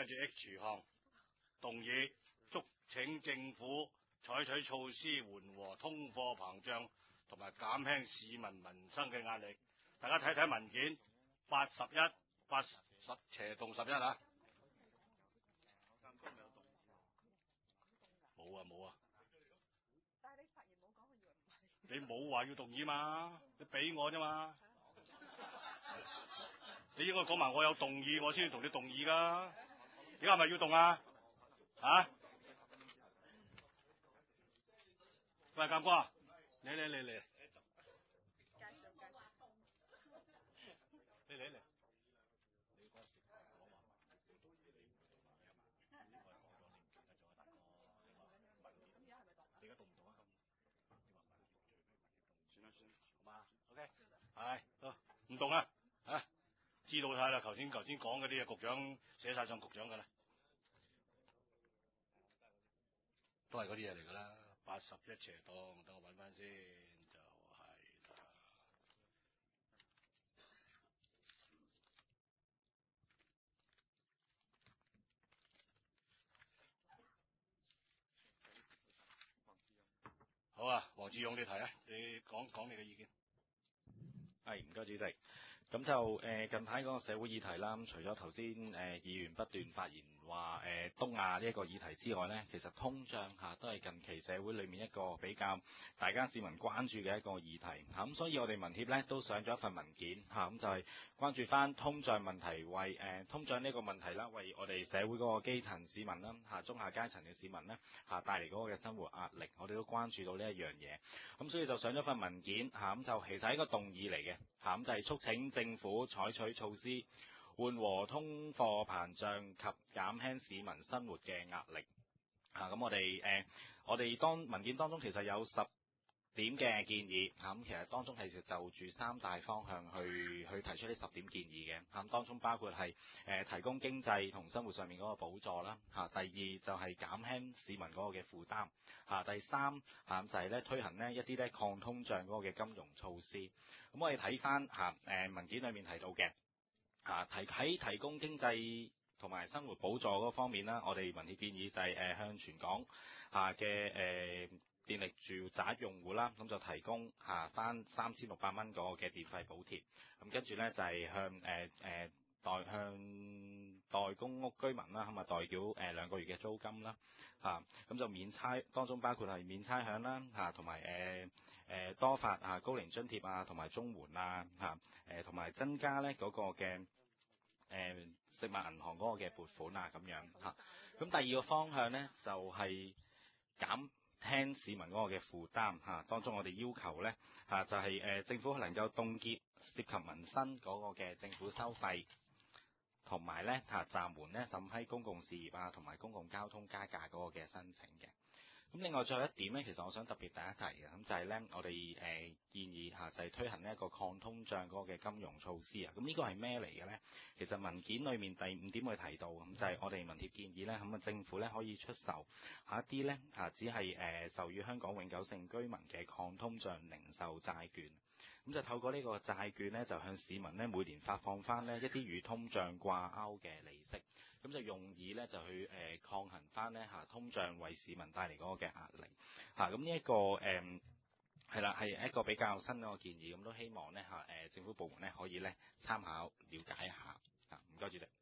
住 H 項動議，促請政府採取措施緩和通貨膨脹同埋減輕市民民生嘅壓力。大家睇睇文件81/81/11啊！冇啊！但係你發言冇講，我以為唔係。你冇話要動議嘛？你俾我啫嘛？你應該講埋我有動議，我先要同你動議噶。而家係咪要動啊？啊？喂，監哥，你嚟。你嚟。你而家動唔動啊？算，好嘛 ？OK， 係，唔動啊，知道晒啦。頭先講嗰啲嘢，局長寫晒上局長噶啦，都係嗰啲嘢嚟噶啦。81斜檔，等我揾翻先，就係啦。好啊，黃志勇你提啊，你講你嘅意見。 係，唔該主席。咁就近排嗰個社會議題啦，除咗頭先議員不斷發言話東亞呢一個議題之外呢，其實通脹都係近期社會裏面一個比較大家市民關注嘅一個議題咁所以我哋民協呢都上咗一份文件咁就係關注翻通脹問題，為通脹呢個問題啦，為我哋社會嗰個基層市民啦中下階層嘅市民呢帶嚟嗰個嘅生活壓力，我哋都關注到呢一樣嘢。咁所以就上咗份文件咁就其實係一個動議嚟嘅咁就係促請政府採取措施緩和通貨膨脹及減輕市民生活嘅壓力。咁我哋文件當中其實有10點嘅建議，咁其實當中係就住3大方向去提出呢10點建議嘅。咁當中包括係提供經濟同生活上面嗰個補助啦。第二就係減輕市民嗰個嘅負擔。第三就係咧推行呢一啲咧抗通脹嗰個嘅金融措施。咁我哋睇翻文件裏面提到嘅提供經濟同埋生活補助嗰方面啦，我哋民協建議就係向全港嘅電力住宅用戶啦，咁就提供翻3600蚊嗰個嘅電費補貼。咁跟住咧就係向代公屋居民啦，咁代繳2個月嘅租金啦。咁就免差，當中包括係免差餉啦，同埋多發高齡津貼啊，同埋綜援啊，同埋增加咧嗰個嘅食物銀行嗰個嘅撥款啊咁樣咁第二個方向呢，就係減輕市民嗰個嘅負擔當中我哋要求呢，就係政府能夠凍結涉及民生嗰個嘅政府收費，同埋呢暫緩呢審批公共事業啊同埋公共交通加價嗰個嘅申請嘅。咁另外最後一點呢，其實我想特別提一提嘅，咁就係呢，我哋建議就係推行呢一個抗通脹嗰個嘅金融措施啊。咁呢個係咩嚟嘅呢？其實文件裏面第5點會提到，咁就係我哋民協建議呢，咁政府呢可以出售一啲呢只係授予香港永久性居民嘅抗通脹零售債券。咁就透過呢個債券呢，就向市民呢每年發放翻呢一啲與通脹掛鈎嘅利息，咁就用以呢就去抗衡翻呢通脹為市民帶嚟嗰個嘅壓力。咁呢一個係啦，係一個比較新嘅建議，咁都希望呢政府部門呢可以呢參考了解一下。唔該主席。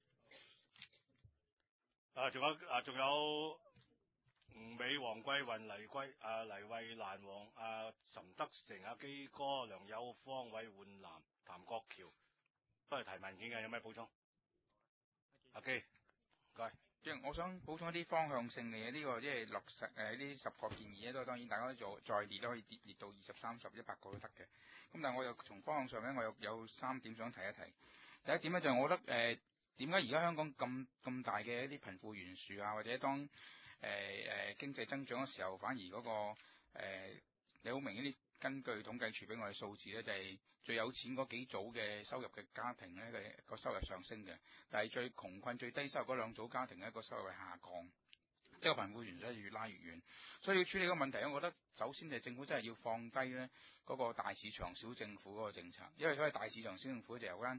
仲有吳美、黃桂雲、黎慧蘭、岑德成、基哥、梁友芳、韋煥南、譚國橋都係提文件嘅，有咩補充？阿基，唔該。 即係我想補充一啲方向性嘅嘢，呢個即係落實呢10個建議咧，都當然大家都再列都可以列到20、30、100個都得嘅。咁但係我又從方向上咧，我有3點想提一提。第一點咧就係我覺得點解而家香港咁大嘅一啲貧富懸殊啊，或者當經濟增長嘅時候，反而嗰個你好明顯啲根據統計處俾我哋數字咧，就係最有錢嗰幾組嘅收入嘅家庭咧個收入上升嘅，但係最窮困最低收入嗰2組家庭咧個收入係下降，即係個貧富懸殊越拉越遠。所以要處理個問題咧，我覺得首先就係政府真係要放低咧嗰個大市場小政府嗰個政策，因為所謂大市場小政府就由間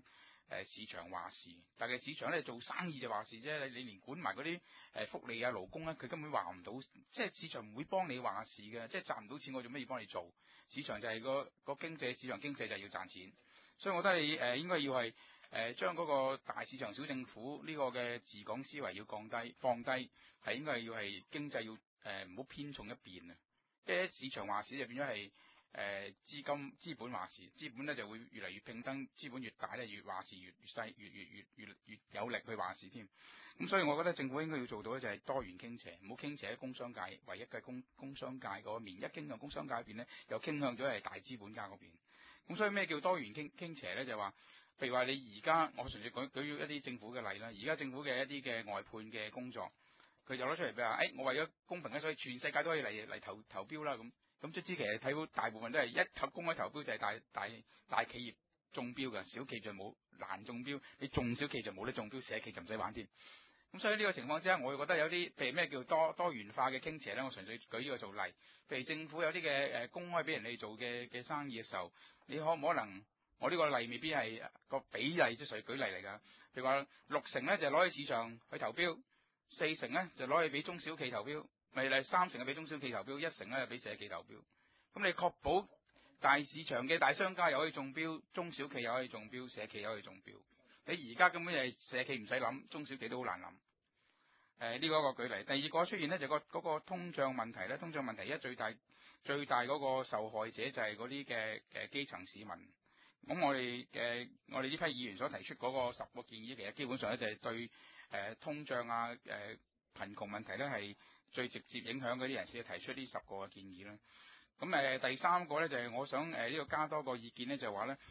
市場話事，但係市場咧做生意就話事啫。你連管埋嗰啲福利啊勞工咧，佢根本話唔到，即係市場唔會幫你話事嘅，即係賺唔到錢，我做咩要幫你做？市場就係個經濟，市場經濟就係要賺錢，所以我覺得你應該要係將嗰個大市場小政府呢個嘅治港思維要降低放低，係應該要係經濟要唔好偏重一邊啊，即係市場話事就變咗係。資本話事，資本咧就會越嚟越競爭，資本越大咧越話事越細，越有力去話事添。咁所以我覺得政府應該要做到咧就係多元傾斜，唔好傾斜喺工商界唯一嘅工商界嗰面，一傾向工商界嗰邊咧又傾向咗係大資本家嗰邊。咁所以咩叫多元傾斜咧？就係話，譬如話你而家我純粹舉一啲政府嘅例啦，而家政府嘅一啲嘅外判嘅工作，佢就攞出嚟俾話，我為咗公平咧，所以全世界都可以嚟投標啦咁。咁即知其實睇到大部分都係一公開投標就係大企業中標嘅，小企就冇難中標，你中小企就冇得中標，社企就唔使玩添。咁所以呢個情況之下，我會覺得有啲譬如咩叫多元化嘅傾斜咧，我純粹舉呢個做例。譬如政府有啲嘅公開俾人哋做嘅生意嘅時候，你可唔可能我呢個例未必係個比例，即係舉例嚟㗎。譬如話60%咧就攞去市場去投標，40%咧就攞去俾中小企投標。咪嚟3成係俾中小企投標，1成咧就俾社企投標。咁你確保大市場嘅大商家又可以中標，中小企又可以中標，社企又可以中標。你而家根本係社企唔使諗，中小企都好難諗。呢個一個舉例。第二個出現咧就嗰個通脹問題咧，通脹問題一最大嗰個受害者就係嗰啲嘅基層市民。咁我哋呢批議員所提出嗰個10個建議，其實基本上咧就係對通脹啊貧窮問題咧係最直接影響嗰啲人士提出呢10個嘅建議啦。咁第三個咧就係我想呢個加多個意見咧，就話咧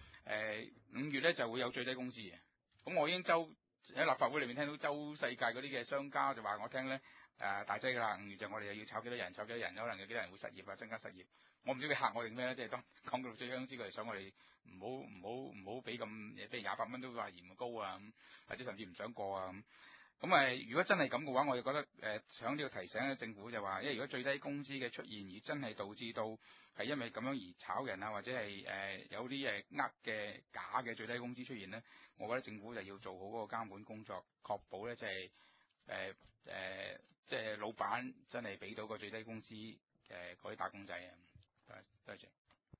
5月咧就會有最低工資嘅。咁我已經喺立法會裏面聽到周世界嗰啲嘅商家就話我聽咧大劑㗎啦，5月就我哋又要炒幾多人，可能有幾多人會失業啊，增加失業。我唔知佢嚇我定咩咧，即係當講到最央司佢哋想我哋唔好俾咁，譬如28蚊都話嫌高啊，或者甚至唔想過啊咁。咁如果真係咁嘅話，我就覺得想呢個提醒咧，政府就話，因為如果最低工資嘅出現而真係導致到係因為咁樣而炒人啊，或者係有啲嘅假嘅最低工資出現咧，我覺得政府就要做好嗰個監管工作，確保咧即係老闆真係俾到個最低工資嗰啲打工仔啊。多謝。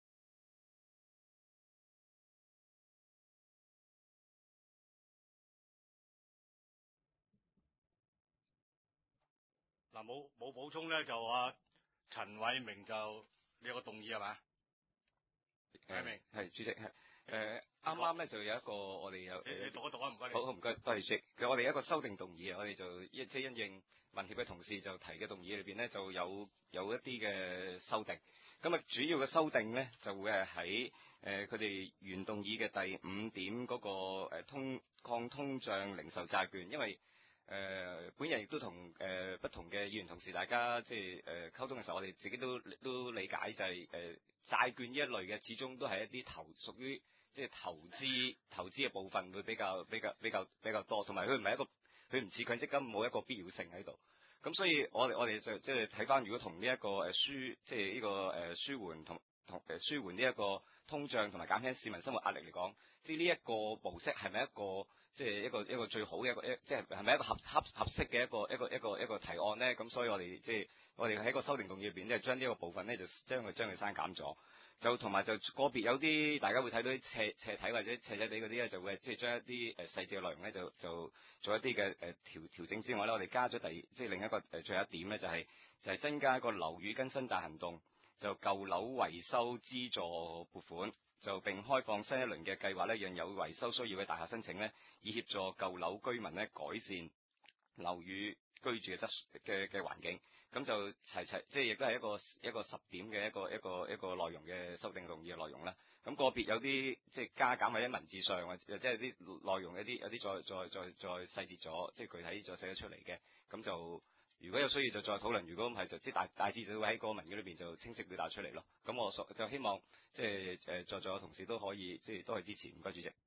嗱，冇補充咧，就陳偉明就你有個動議係嘛？偉明係主席係啱啱咧就有一個我哋有你讀一讀啊，唔該你。 好唔該，多謝主席。其實我哋有一個修訂動議啊，我哋就即係因應民協嘅同事就提嘅動議裏邊咧，就有一啲嘅修訂。咁主要嘅修訂咧就會係喺佢哋原動議嘅第5點嗰個抗通脹零售債券，因為本人亦都同不同嘅議員同事，大家即係溝通嘅時候，我哋自己都理解就係債券呢一類嘅，始終都係一啲屬於即係投資嘅部分會比較多，同埋佢唔係佢唔似強積金冇一個必要性喺度。咁所以我哋就即係睇翻，如果同呢一個即係呢個舒緩呢一個通脹同埋減輕市民生活壓力嚟講，即係呢一個模式係咪一個即係一個最好嘅即係係咪一個合適嘅一個提案咧？咁所以我哋喺個修訂動議入邊咧，將呢一個部分咧就將佢刪減咗，就同埋就個別有啲大家會睇到啲斜體或者斜地嗰啲咧，就會即係將一啲細節嘅內容咧就做一啲嘅調整之外咧，我哋加咗即係另一個最後一點咧，就係增加一個樓宇更新大行動，就舊樓維修資助撥款。就並開放新一輪嘅計劃咧，讓有維修需要嘅大廈申請咧，以協助舊樓居民咧改善樓宇居住嘅環境。咁就即係亦都係一個10點嘅一個內容嘅修訂動議嘅內容啦。咁個別有啲即係加減或者文字上或者係啲內容有啲再細節咗，即係具體再寫得出嚟嘅。咁就如果有需要就再討論，如果唔係就即係大致就會喺個文件裏邊就清晰表達出嚟咯。咁我就希望即係在座嘅同事都可以即係都係支持。唔該主席。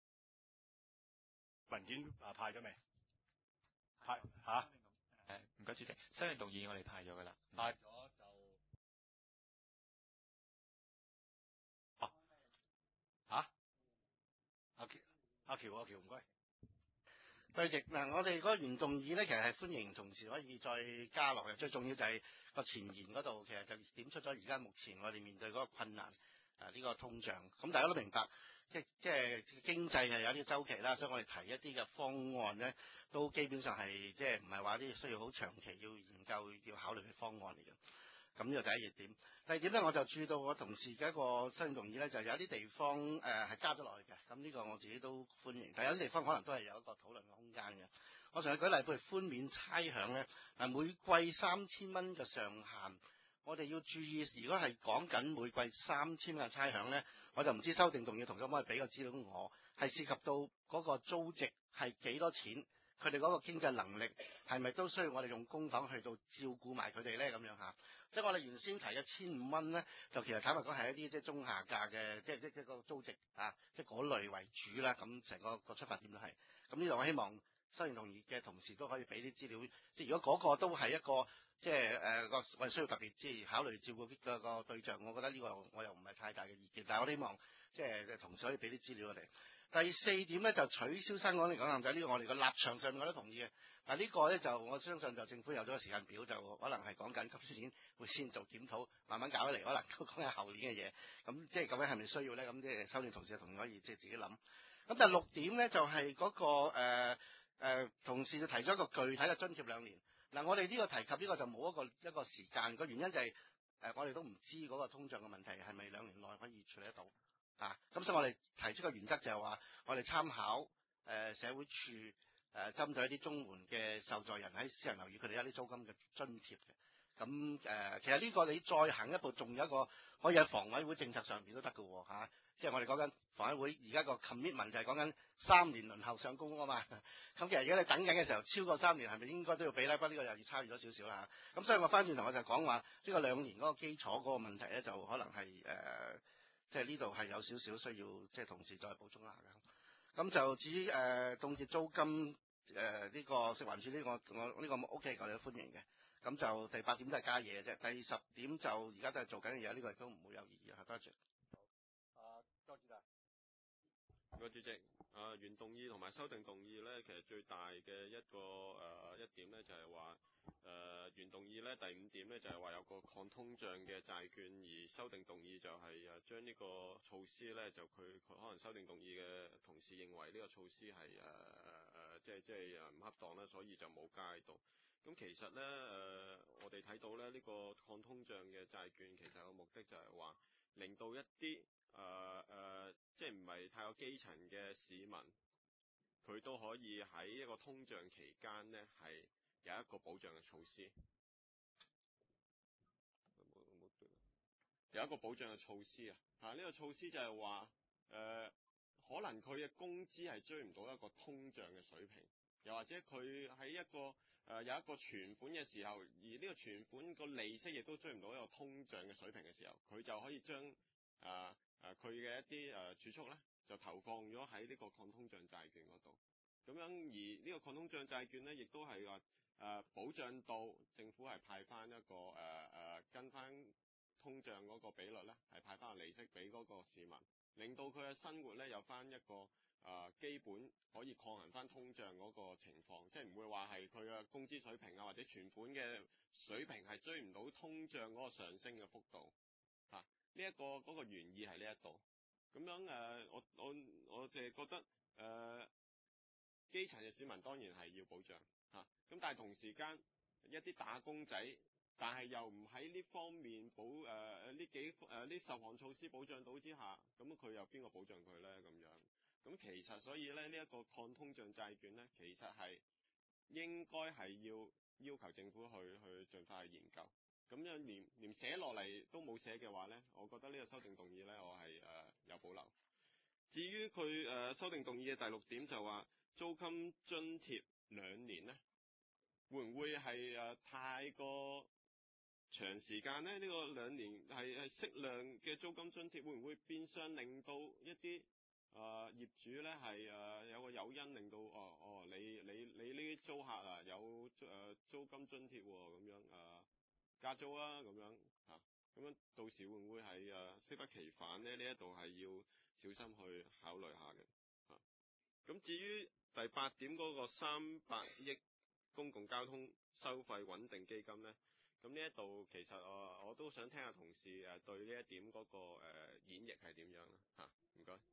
文件派咗未？派嚇？ 唔該主席，修訂動議我哋派咗㗎啦。 派咗就阿喬唔該。 對席嗱，我哋嗰個原動議咧，其實係歡迎同時可以再加落嘅。最重要就係個前言嗰度，其實就點出咗而家目前我哋面對嗰個困難呢個通脹。咁大家都明白，即係經濟係有啲周期啦，所以我哋提一啲嘅方案咧，都基本上係即係唔係話啲需要好長期要研究要考慮嘅方案嚟嘅。咁呢個第一點。第二點咧，我就注意到我同事嘅一個修正動議咧，就有啲地方係加咗落去嘅。咁呢個我自己都歡迎，但有啲地方可能都係有一個討論嘅空間嘅。我上次舉例，譬如寬免差餉咧，每季3000蚊嘅上限，我哋要注意，如果係講緊每季3000蚊嘅差餉咧，我就唔知修正動議同學可唔可以俾個資料我，係涉及到嗰個租值係幾多錢？佢哋嗰個經濟能力係咪都需要我哋用公帑去到照顧埋佢哋咧？咁樣嚇，即係我哋原先提嘅1500蚊咧，就其實坦白講係一啲即係中下價嘅，即係個租值啊，即係嗰類為主啦。咁成個出發點都係咁。呢度我希望修正同意嘅同事都可以俾啲資料，即係如果嗰個都係一個即係我哋需要特別即係考慮照顧個對象，我覺得呢個我又唔係太大嘅意見，但係我希望即係同事可以俾啲資料我哋。第四點咧就取消新港嚟講，就呢個我哋個立場上面我都同意嘅。但係呢個咧就我相信就政府有咗個時間表，就可能係講緊今年會先做檢討，慢慢搞起嚟，可能都講緊後年嘅嘢。咁即係究竟係咪需要咧？咁即係修正同事同意可以即係自己諗。咁第六點咧就係嗰個同事就提咗一個具體嘅津貼2年。嗱，我哋呢個提及呢個就冇一個時間，個原因就係我哋都唔知嗰個通脹嘅問題係咪2年內可以處理得到。咁所以我哋提出個原則就係話，我哋參考社會處針對一啲綜援嘅受助人喺私人樓宇，佢哋一啲租金嘅津貼嘅。咁其實呢個你再行一步，仲有一個可以喺房委會政策上邊都得嘅喎。即係我哋講緊房委會而家個 commitment 就係講緊3年輪候上公屋啊嘛。咁其實如果你等緊嘅時候超過3年，係咪應該都要俾咧？不過呢個又要差異咗少少啦。咁所以我翻轉頭我就講話呢個2年嗰個基礎嗰個問題咧，就可能係即係呢度係有少少需要，即係同時再補充下嘅。咁就至於凍結租金呢個食環署呢個我呢個 OK， 我哋都歡迎嘅。咁就第8點都係加嘢嘅啫。第10點就而家都係做緊嘅嘢，呢個亦都唔會有意義啊。多謝。 多謝。 唔該主席。原動議同埋修訂動議咧，其實最大嘅一點咧就係話原動議咧第5點咧就係話有個抗通脹嘅債券，而修訂動議就係將呢個措施咧就佢可能修訂動議嘅同事認為呢個措施係即係唔恰當啦，所以就冇加喺度。咁其實咧我哋睇到咧呢個抗通脹嘅債券其實個目的就係話令到一啲即係唔係太過基層嘅市民，佢都可以喺一個通脹期間呢係有一個保障嘅措施，有一個保障嘅措施啊！呢個措施就係話可能佢嘅工資係追唔到一個通脹嘅水平，又或者佢喺一個有一個存款嘅時候，而呢個存款個利息亦都追唔到一個通脹嘅水平嘅時候，佢就可以將佢嘅一啲儲蓄咧，就投放咗喺呢個抗通脹債券嗰度。咁樣而呢個抗通脹債券咧，亦都係話保障到政府係派翻一個跟翻通脹嗰個比率咧，係派翻個利息俾嗰個市民，令到佢嘅生活咧有翻一個基本可以抗衡翻通脹嗰個情況，即係唔會話係佢嘅工資水平啊或者存款嘅水平係追唔到通脹嗰個上升嘅幅度。呢一個嗰個原意係呢一度。咁樣我淨係覺得基層嘅市民當然係要保障咁但係同時間一啲打工仔，但係又唔喺呢方面呢10項措施保障到之下，咁佢又邊個保障佢咧？咁樣咁其實所以咧呢一個抗通脹債券咧，其實係應該係要求政府去盡快去研究。咁樣連寫落嚟都冇寫嘅話咧，我覺得呢個修訂動議咧，我係有保留。至於佢修訂動議嘅第6點就話租金津貼2年咧，會唔會係太過長時間咧？呢個2年係適量嘅租金津貼，會唔會變相令到一啲業主咧係有個誘因，令到你呢啲租客有租金津貼喎，咁樣加租啊咁樣咁樣到時會唔會係適得其反咧？呢一度係要小心去考慮下嘅。 咁至於第8點嗰個300億公共交通收費穩定基金呢，咁呢一度其實我都想聽下同事對呢一點嗰個演繹係點樣啦嚇，唔該。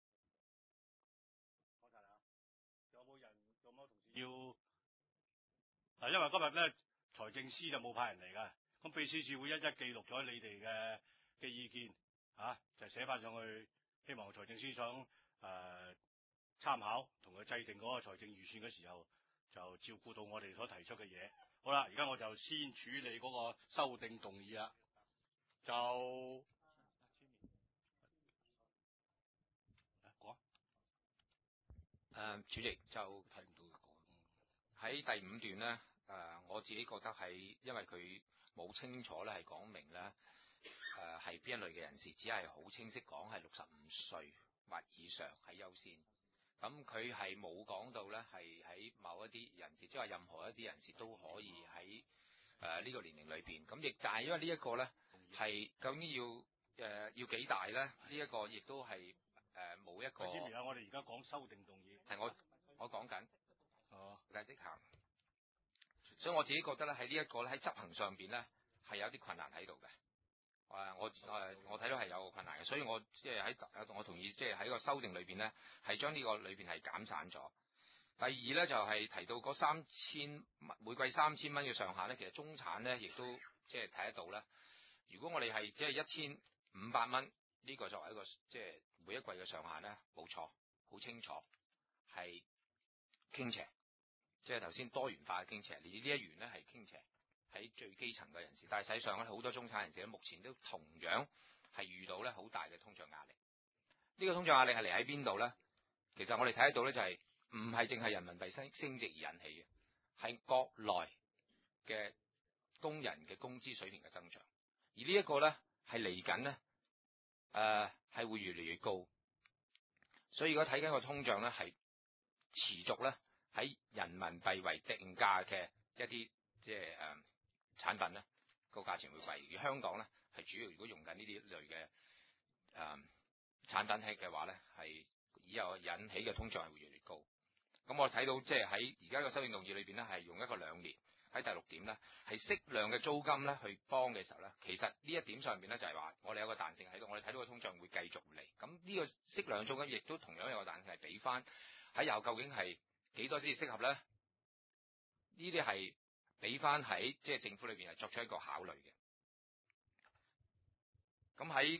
講晒啦，有冇同事要？因為今日咧財政司就冇派人嚟㗎，咁秘書處會一一記錄咗你哋嘅意見就寫翻上去，希望財政司長參考，同佢制定嗰個財政預算嘅時候，就照顧到我哋所提出嘅嘢。好啦，而家我就先處理嗰個修訂動議啦，就講。 主席就睇唔到喺第5段呢，我自己覺得係因為佢冇清楚咧係講明咧，係邊一類嘅人士，只係好清晰講係65歲或以上係優先。咁佢係冇講到咧係喺某一啲人士，即係話任何一啲人士都可以喺呢個年齡裏邊。咁亦但係因為呢一個咧係究竟要幾大咧？呢一個亦都係冇一個。 我哋而家講修訂動議。 係我講緊。 哦。 立即行。所以我自己覺得咧喺呢一個咧喺執行上邊咧係有啲困難喺度嘅。我睇到係有個困難嘅，所以我即係我同意，即係喺個修訂裏邊咧係將呢個裏邊係減散咗。第二咧就係提到嗰每季3000蚊嘅上限咧，其實中產咧亦都即係睇得到咧。如果我哋係即係1500蚊呢個作為一個即係每一季嘅上限咧，冇錯，好清楚係傾斜，即係頭先多元化嘅傾斜，而呢一元咧係傾斜喺最基層嘅人士，但係實際上咧好多中產人士咧目前都同樣係遇到咧好大嘅通脹壓力。呢個通脹壓力係嚟喺邊度咧？其實我哋睇得到咧就係唔係淨係人民幣升值而引起嘅，係國內嘅工人嘅工資水平嘅增長，而呢一個咧係嚟緊咧係會越嚟越高。所以如果睇緊個通脹咧係持續咧喺人民幣為定價嘅一啲即係產品咧個價錢會貴，而香港咧係主要如果用緊呢啲類嘅產品嘅話咧，係以後引起嘅通脹係會越嚟越高。咁我睇到即係喺而家個修訂動議裏邊咧係用一個2年，喺第6點咧係適量嘅租金咧去幫嘅時候咧，其實呢一點上邊咧就係話我哋有個彈性喺度，我哋睇到個通脹會繼續嚟。咁呢個適量嘅租金亦都同樣有個彈性係俾翻喺又究竟係幾多先至適合咧？呢啲係俾翻喺即係政府裏邊係作出一個考慮嘅。咁喺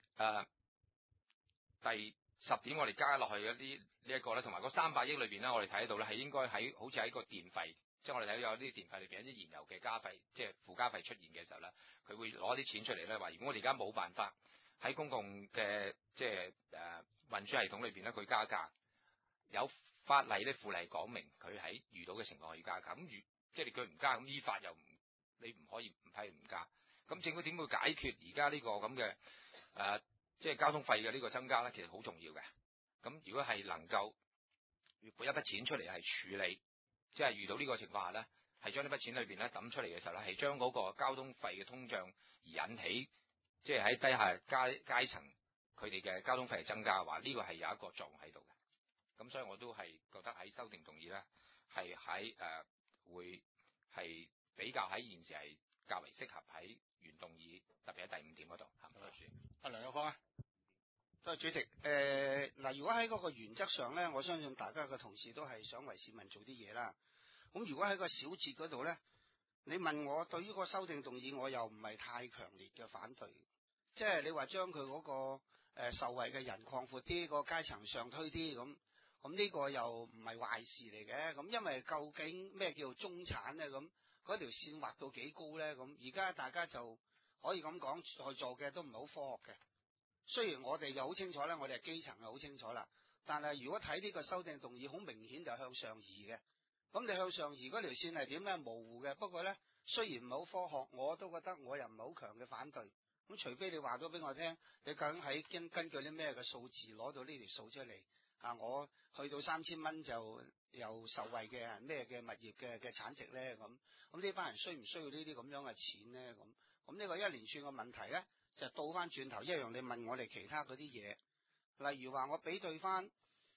第10點我哋加落去嘅呢一個咧，同埋嗰300億裏邊咧，我哋睇到咧係應該喺好似喺個電費，即係我哋睇到有啲電費裏邊一啲燃油嘅加費，即係附加費出現嘅時候咧，佢會攞啲錢出嚟咧，話如果我哋而家冇辦法喺公共嘅即係運輸系統裏邊咧，佢加價，有法例咧附例講明佢喺遇到嘅情況可以加價，咁即係佢唔加，咁依法又你唔可以唔批唔加，咁政府點會解決而家呢個咁嘅即係交通費嘅呢個增加咧？其實好重要嘅。咁如果係能夠撥一筆錢出嚟係處理，即係遇到呢個情況下咧，係將呢筆錢裏邊咧抌出嚟嘅時候咧，係將嗰個交通費嘅通脹而引起，即係喺低下階層佢哋嘅交通費增加嘅話，呢個係有一個作用喺度嘅。咁所以我都係覺得喺修訂動議咧，係喺會係比較喺現時係較為適合喺原動議，特別喺第5點嗰度。 阿梁有芳啊。 多謝主席。如果喺嗰個原則上咧，我相信大家嘅同事都係想為市民做啲嘢啦。咁如果喺個小節嗰度咧，你問我對於個修訂動議，我又唔係太強烈嘅反對。即係你話將佢嗰個受惠嘅人擴闊啲，個階層上推啲，咁呢個又唔係壞事嚟嘅。咁因為究竟咩叫中產咧？咁嗰條線畫到幾高咧？咁而家大家就可以咁講，在座嘅都唔係好科學嘅。雖然我哋就好清楚咧，我哋係基層就好清楚啦。但係如果睇呢個修訂動議，好明顯就向上移嘅。咁你向上移嗰條線係點咧？模糊嘅。不過咧，雖然唔係好科學，我都覺得我又唔係好強嘅反對。咁除非你話咗俾我聽，你究竟喺根據啲咩嘅數字攞到呢條數出嚟啊？我去到3000蚊就有受惠嘅咩嘅物業嘅產值咧？咁呢班人需唔需要呢啲咁樣嘅錢咧？咁呢個一連串嘅問題咧，就倒翻轉頭一樣，你問我哋其他嗰啲嘢，例如話我比對翻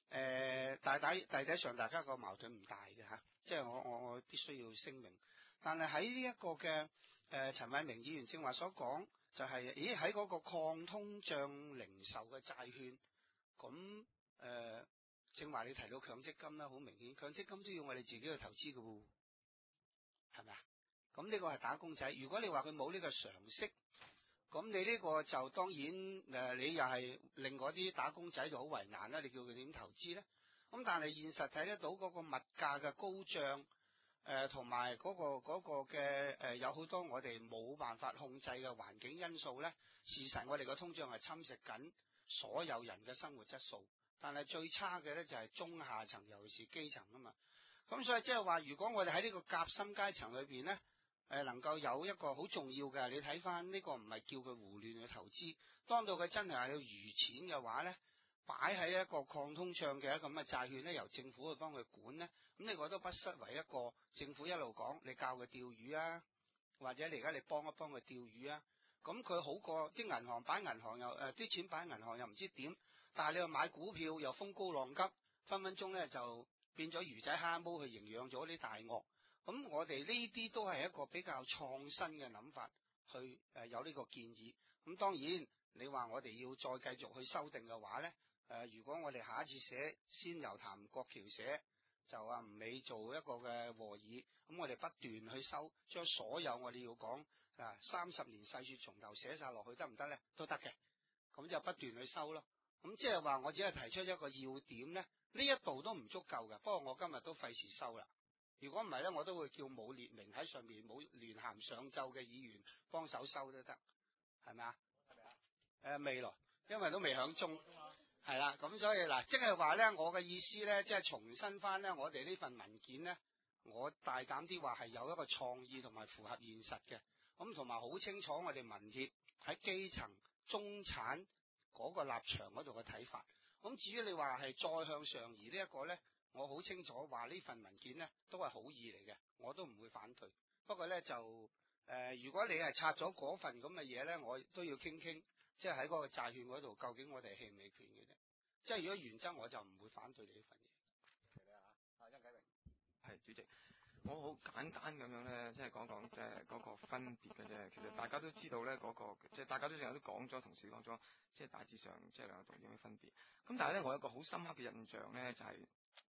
大體上大家個矛盾唔大嘅嚇，即係我必須要聲明。但係喺呢一個嘅陳偉明議員正話所講，就係喺嗰個抗通脹零售嘅債券，咁正話你提到強積金啦，好明顯強積金都要我哋自己去投資嘅喎，係咪啊？咁呢個係打工仔。如果你話佢冇呢個常識，咁你呢個就當然你又係令嗰啲打工仔就好為難啦。你叫佢點投資咧？咁但係現實睇得到嗰個物價嘅高漲，同埋嗰個嘅有好多我哋冇辦法控制嘅環境因素咧。事實我哋個通脹係侵蝕緊所有人嘅生活質素，但係最差嘅咧就係中下層，尤其是基層啊嘛。咁所以即係話，如果我哋喺呢個夾心階層裏邊咧，能夠有一個好重要嘅，你睇翻呢個唔係叫佢胡亂去投資，當到佢真係要餘錢嘅話咧，擺喺一個抗通脹嘅一個咁嘅債券咧，由政府去幫佢管咧，咁呢個都不失為一個政府一路講，你教佢釣魚啊，或者你而家你幫一幫佢釣魚啊，咁佢好過啲銀行擺銀行又啲錢擺銀行又唔知點，但係你又買股票又風高浪急，分分鐘咧就變咗魚仔蝦毛去營養咗啲大鱷。咁我哋呢啲都係一個比較創新嘅諗法，去有呢個建議。咁當然你話我哋要再繼續去修訂嘅話咧，如果我哋下一次寫先由譚國僑寫，就吳美做一個嘅和議，咁我哋不斷去修，將所有我哋要講30年細說從頭寫晒落去得唔得咧？都得嘅，咁就不斷去修咯。咁即係話我只係提出一個要點咧，呢一度都唔足夠嘅。不過我今日都費事修啦。如果唔係咧，我都會叫冇列明喺上面冇聯函上奏嘅議員幫手收都得，係咪啊？未來，因為都未響鐘，係啦。咁所以嗱，即係話咧，我嘅意思咧，即係重申翻咧，我哋呢份文件咧，我大膽啲話係有一個創意同埋符合現實嘅，咁同埋好清楚我哋民協喺基層中產嗰個立場嗰度嘅睇法。咁至於你話係再向上移呢一個咧，我好清楚話呢份文件咧都係好意嚟嘅，我都唔會反對。不過咧就如果你係拆咗嗰份咁嘅嘢咧，我都要傾傾，即係喺嗰個債券嗰度，究竟我哋係棄未權嘅啫。即係如果原則我就唔會反對你呢份嘢。甄啟榮， 係主席，我好簡單咁樣咧，即係講講即係嗰個分別嘅啫。其實大家都知道咧，嗰個即係大家都成日都講咗，同事講咗，即係大致上即係兩個動議有咩分別。咁但係咧，我有一個好深刻嘅印象咧，就係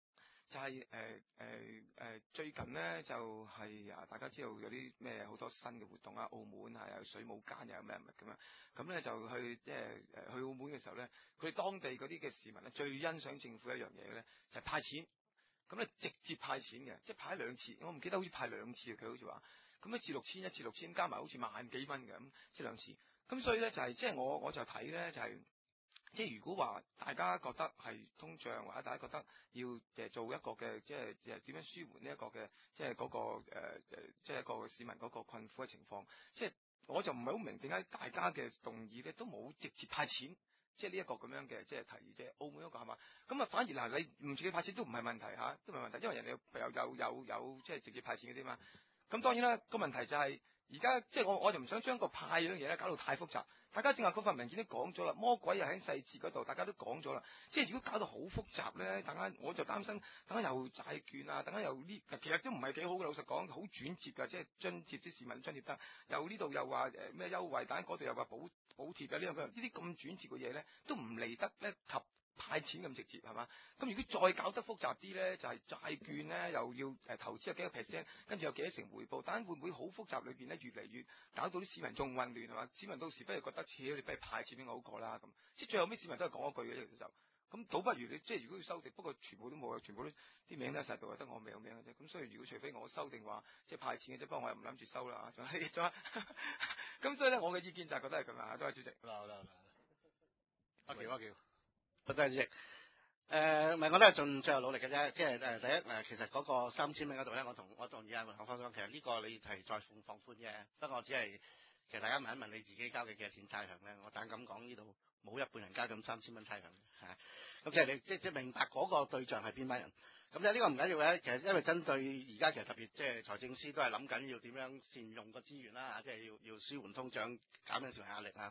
最近咧就係大家知道有啲咩好多新嘅活動啊，澳門啊有水舞間又有咩物咁樣，咁咧就去即係去澳門嘅時候咧，佢哋當地嗰啲嘅市民咧最欣賞政府一樣嘢咧，就係派錢，咁咧直接派錢嘅，即係派兩次，我唔記得好似派兩次，佢好似話，咁一次6000，一次6000，加埋好似萬幾蚊嘅，咁即係兩次，咁所以咧就係即係我就睇咧就係。即係如果話大家覺得係通脹，或者大家覺得要做一個嘅即係點樣舒緩呢一個嘅即係嗰個即係一個市民嗰個困苦嘅情況，即係我就唔係好明點解大家嘅動議咧都冇直接派錢，即係呢一個咁樣嘅即係提議，即係澳門嗰個係嘛？咁啊反而嗱你唔直接派錢都唔係問題嚇，都唔係問題，因為人哋有即係直接派錢嗰啲嘛。咁當然啦，個問題就係而家即係我就唔想將個派嗰樣嘢咧搞到太複雜。大家正話嗰份文件都講咗啦，魔鬼又喺細節嗰度，大家都講咗啦。即係如果搞到好複雜咧，等間我就擔心，等間又債券啊，等間又呢，其實都唔係幾好嘅。老實講，好轉折㗎，即係津貼啲市民津貼得，又呢度又話咩優惠，等間嗰度又話補貼啊呢樣嗰樣，呢啲咁轉折嘅嘢咧，都唔嚟得咧及派錢咁直接係嘛？咁如果再搞得複雜啲咧，就係債券咧又要投資有幾個 percent， 跟住有幾多成回報，但會唔會好複雜裏邊咧越嚟越搞到啲市民仲混亂係嘛？市民到時不如覺得，你不如派錢俾我好過啦咁。即係最後尾市民都係講一句嘅啫，其實就咁倒不如你即係如果要修訂，不過全部都冇，全部都啲名都喺晒度，得我未有名嘅啫。咁所以如果除非我修訂話即係派錢嘅啫，不過我又唔諗住收啦。仲係咁所以咧，我嘅意見就係覺得係咁啊。多謝主席。 好啦，阿喬。 多謝主席。唔係，我都係盡最後努力嘅啫。即係第一其實嗰個3000蚊嗰度咧，我同意阿黃方講，其實呢個你係再放寬嘅。不過我只係其實大家問一問你自己交嘅幾多錢差餉咧，我膽咁講呢度冇一半人交咁3000蚊差餉嚇。咁即係你即係明白嗰個對象係邊班人。咁呢個唔緊要嘅，其實因為針對而家其實特別即係財政司都係諗緊要點樣善用個資源啦，即係要舒緩通脹，減輕市民壓力啊。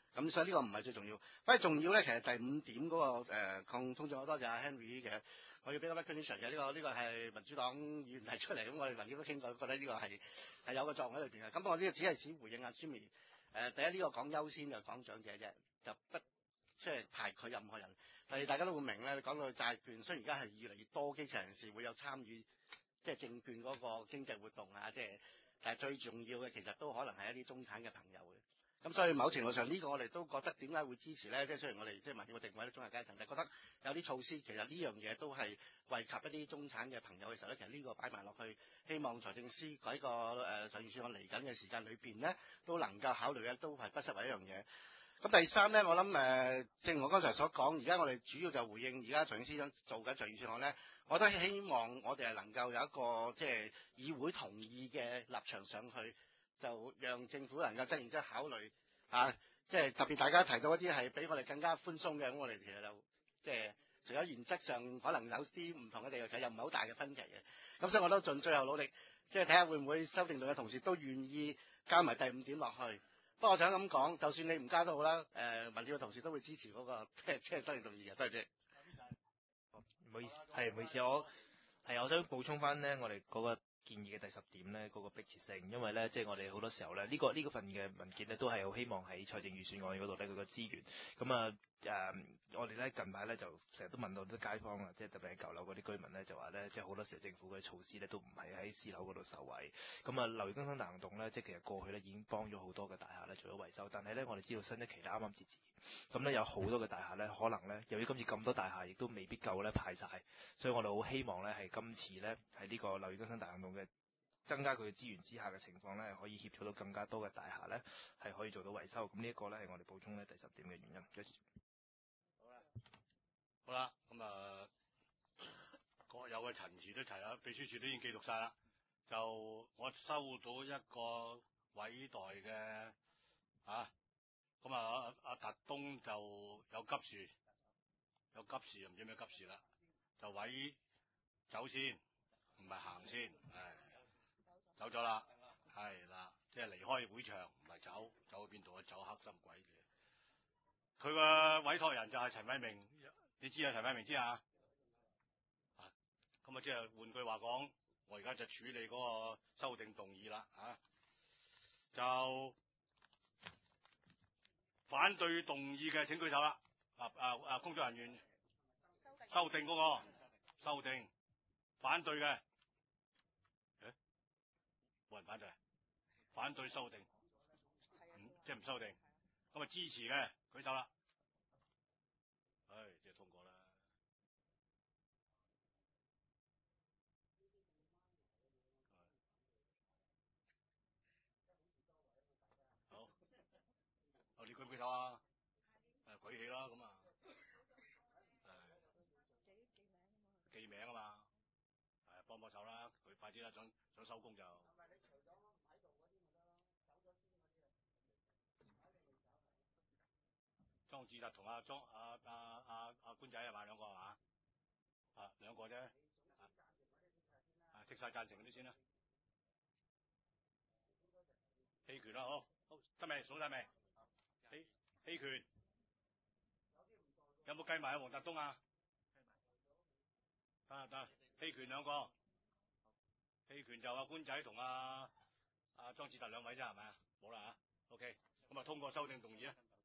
咁所以呢個唔係最重要，反而重要咧，其實第5點嗰個抗通脹，好多謝阿 Henry 嘅。我要俾個 recognition 嘅，呢個係民主黨議員提出嚟，咁我哋民主都傾過，覺得呢個係有個作用喺裏邊嘅。咁我呢個只係回應阿 Jimmy。第一呢個講優先就講長者啫，就不即係排佢任何人。第二大家都會明咧，講到債券，雖然而家係越嚟越多基層人士會有參與，即係證券嗰個經濟活動啊，但係最重要嘅其實都可能係一啲中產嘅朋友嘅。咁所以某程度上呢個我哋都覺得點解會支持咧？即係雖然我哋即係民調嘅定位咧中下階層，但係覺得有啲措施其實呢樣嘢都係惠及一啲中產嘅朋友嘅時候咧，其實呢個擺埋落去，希望財政司喺個財政預算案嚟緊嘅時間裏邊咧，都能夠考慮咧，都係不失為一樣嘢。咁第三咧，我諗正如我剛才所講，而家我哋主要就回應而家財政司長做緊財政預算案咧，我都希望我哋係能夠有一個即係議會同意嘅立場上去。就讓政府能夠真然真考慮即係特別大家提到一啲係比我哋更加寬鬆嘅，咁我哋其實就即係除咗原則上可能有啲唔同嘅地方，其實又唔係好大嘅分歧嘅。咁所以我都盡最後努力，即係睇下會唔會修訂到嘅同事都願意加埋第5點落去。不過我想咁講，就算你唔加都好啦，民調嘅同事都會支持嗰個即係修訂動議嘅，多謝。 唔好意思，唔好意思，我想補充翻咧，我哋嗰個建議嘅第10點咧，嗰個迫切性，因為咧，即係我哋好多時候咧，呢個份嘅文件咧，都係好希望喺財政預算案嗰度咧，佢個資源，咁我哋咧近排咧就成日都問到啲街坊啊，即係特別係舊樓嗰啲居民咧，就話咧，即係好多時候政府嘅措施咧都唔係喺私樓嗰度受惠。咁樓宇更新大行動咧，即係其實過去咧已經幫咗好多嘅大廈咧做咗維修，但係咧我哋知道新一期咧啱啱截止，咁咧有好多嘅大廈咧可能咧由於今次咁多大廈亦都未必夠咧派晒，所以我哋好希望咧係今次咧喺呢個樓宇更新大行動嘅增加佢嘅資源之下嘅情況咧，可以協助到更加多嘅大廈咧係可以做到維修。咁呢一個咧係我哋補充咧第10點嘅原因。 好啦，咁各有嘅陳詞都提啦，秘書處都已經記錄晒啦。就我收到一個委代嘅咁阿達東就有急事唔知咩急事啦，就委走先，唔係行先，走咗啦，係啦，即係離開會場，唔係走去邊度啊？走黑心鬼嘅。佢個委託人就係陳偉明。你知啊，陳偉明知啊？咁即係換句話講，我而家就處理嗰個修訂動議啦，就反對動議嘅請舉手啦。工作人員修訂嗰個修訂，反對嘅，冇人反對，反對修訂，即係唔修訂，咁支持嘅舉手啦。即係通過啦。好，你舉唔舉手啊？舉起啦，咁記名啊嘛，幫手啦，佢快啲啦，想收工就。莊志達同阿官仔係嘛，兩個係嘛？兩個啫。剔晒贊成嗰啲先啦。棄權啦，好得未？數晒未？棄權。有冇計埋阿黃達東啊？得，棄權兩個。棄權就阿官仔同阿莊志達兩位啫，係咪啊？冇啦OK，咁通過修訂動議啊。